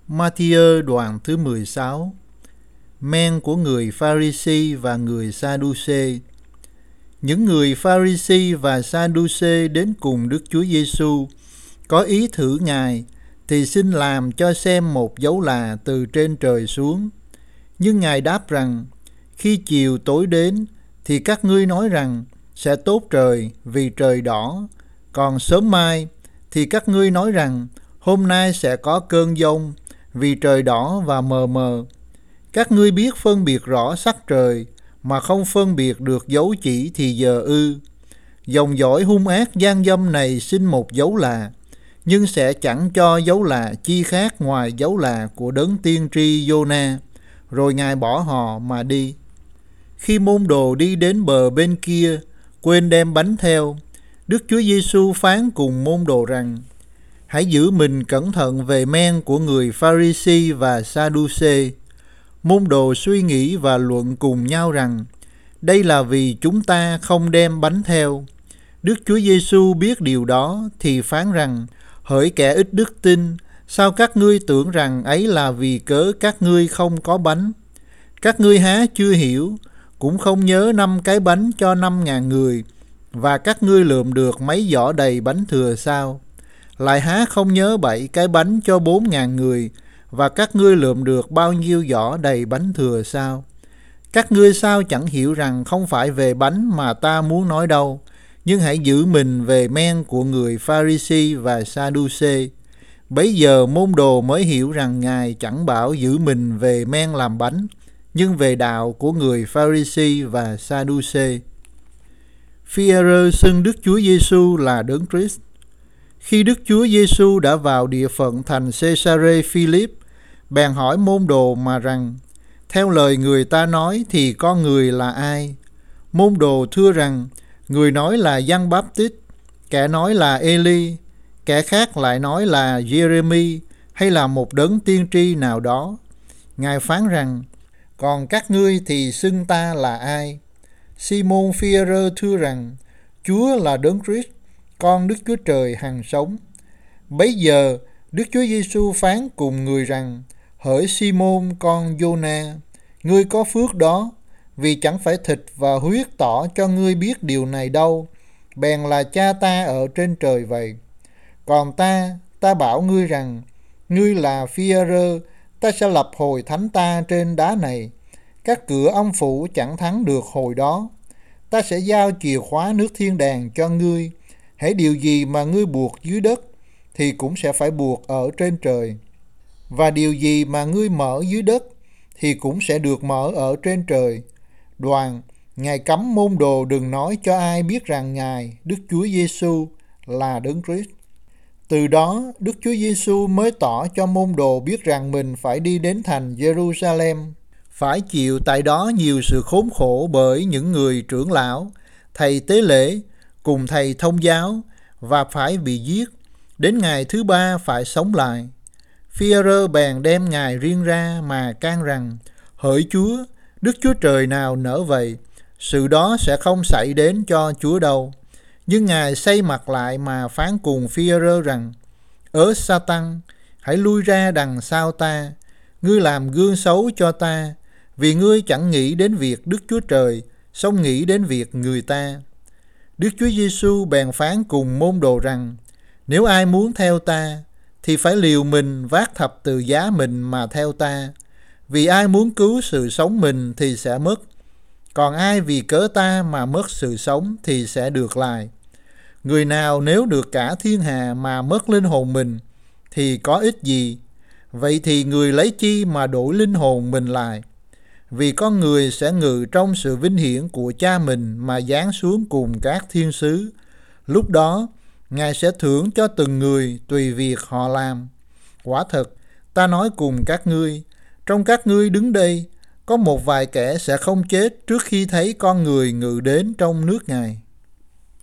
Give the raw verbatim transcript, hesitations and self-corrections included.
Ma-thi-ơ đoạn thứ mười sáu. Men của người Pha-ri-si và người Sa-đu-xê. Những người Pha-ri-si và Sa-đu-xê đến cùng Đức Chúa Giêsu, có ý thử Ngài, thì xin làm cho xem một dấu lạ từ trên trời xuống. Nhưng Ngài đáp rằng, khi chiều tối đến, thì các ngươi nói rằng sẽ tốt trời vì trời đỏ. Còn sớm mai, thì các ngươi nói rằng hôm nay sẽ có cơn giông vì trời đỏ và mờ mờ. Các ngươi biết phân biệt rõ sắc trời, mà không phân biệt được dấu chỉ thì giờ ư. Dòng dõi hung ác gian dâm này xin một dấu lạ, nhưng sẽ chẳng cho dấu lạ chi khác ngoài dấu lạ của đấng tiên tri Giô-na. Rồi Ngài bỏ họ mà đi. Khi môn đồ đi đến bờ bên kia, quên đem bánh theo, Đức Chúa Giêsu phán cùng môn đồ rằng, hãy giữ mình cẩn thận về men của người Pha-ri-si và Sa-đu-xê. Môn đồ suy nghĩ và luận cùng nhau rằng, đây là vì chúng ta không đem bánh theo. Đức Chúa Giêsu biết điều đó thì phán rằng, hỡi kẻ ít đức tin, sao các ngươi tưởng rằng ấy là vì cớ các ngươi không có bánh? Các ngươi há chưa hiểu, cũng không nhớ năm cái bánh cho năm ngàn người, và các ngươi lượm được mấy giỏ đầy bánh thừa sao? Lại há không nhớ bảy cái bánh cho bốn ngàn người, và các ngươi lượm được bao nhiêu giỏ đầy bánh thừa sao? Các ngươi sao chẳng hiểu rằng không phải về bánh mà ta muốn nói đâu, nhưng hãy giữ mình về men của người Pha-ri-si và Sa-đu-xê. Bấy giờ môn đồ mới hiểu rằng Ngài chẳng bảo giữ mình về men làm bánh, nhưng về đạo của người Pha-ri-si và Sa-đu-xê. Phi-e-rơ xưng Đức Chúa Giêsu là Đấng Christ. Khi Đức Chúa Giêsu đã vào địa phận thành Xê-sa-rê-phi-líp, bèn hỏi môn đồ mà rằng, theo lời người ta nói thì con người là ai? Môn đồ thưa rằng, người nói là Giăng Báp-tít, kẻ nói là Ê-li, kẻ khác lại nói là Giê-rê-mi hay là một đấng tiên tri nào đó. Ngài phán rằng, còn các ngươi thì xưng ta là ai? Si-môn Phi-e-rơ thưa rằng, Chúa là Đấng Christ, con Đức Chúa Trời hằng sống. Bấy giờ Đức Chúa Giêsu phán cùng người rằng, hỡi Si-môn con Giô-na, ngươi có phước đó, vì chẳng phải thịt và huyết tỏ cho ngươi biết điều này đâu, bèn là Cha ta ở trên trời vậy. Còn ta, ta bảo ngươi rằng, ngươi là Phi-e-rơ, ta sẽ lập hồi thánh ta trên đá này. Các cửa âm phủ chẳng thắng được hồi đó. Ta sẽ giao chìa khóa nước thiên đàng cho ngươi. Hễ điều gì mà ngươi buộc dưới đất, thì cũng sẽ phải buộc ở trên trời. Và điều gì mà ngươi mở dưới đất, thì cũng sẽ được mở ở trên trời. Đoạn, Ngài cấm môn đồ đừng nói cho ai biết rằng Ngài, Đức Chúa Giêsu là Đấng Christ. Từ đó, Đức Chúa Giêsu mới tỏ cho môn đồ biết rằng mình phải đi đến thành Giê-ru-sa-lem, phải chịu tại đó nhiều sự khốn khổ bởi những người trưởng lão, thầy tế lễ, cùng thầy thông giáo, và phải bị giết, đến ngày thứ ba phải sống lại. Phi-e-rơ bèn đem Ngài riêng ra mà can rằng, hỡi Chúa, Đức Chúa Trời nào nỡ vậy, sự đó sẽ không xảy đến cho Chúa đâu. Nhưng Ngài xây mặt lại mà phán cùng Phi-e-rơ rằng, ớ Sa-tăng, hãy lui ra đằng sau ta, ngươi làm gương xấu cho ta, vì ngươi chẳng nghĩ đến việc Đức Chúa Trời, song nghĩ đến việc người ta. Đức Chúa Giêsu bèn phán cùng môn đồ rằng, nếu ai muốn theo ta, thì phải liều mình vác thập tự giá mình mà theo ta. Vì ai muốn cứu sự sống mình thì sẽ mất, còn ai vì cớ ta mà mất sự sống thì sẽ được lại. Người nào nếu được cả thiên hà mà mất linh hồn mình, thì có ích gì? Vậy thì người lấy chi mà đổi linh hồn mình lại? Vì con người sẽ ngự trong sự vinh hiển của Cha mình mà giáng xuống cùng các thiên sứ. Lúc đó, Ngài sẽ thưởng cho từng người tùy việc họ làm. Quả thật, ta nói cùng các ngươi, trong các ngươi đứng đây, có một vài kẻ sẽ không chết trước khi thấy con người ngự đến trong nước Ngài.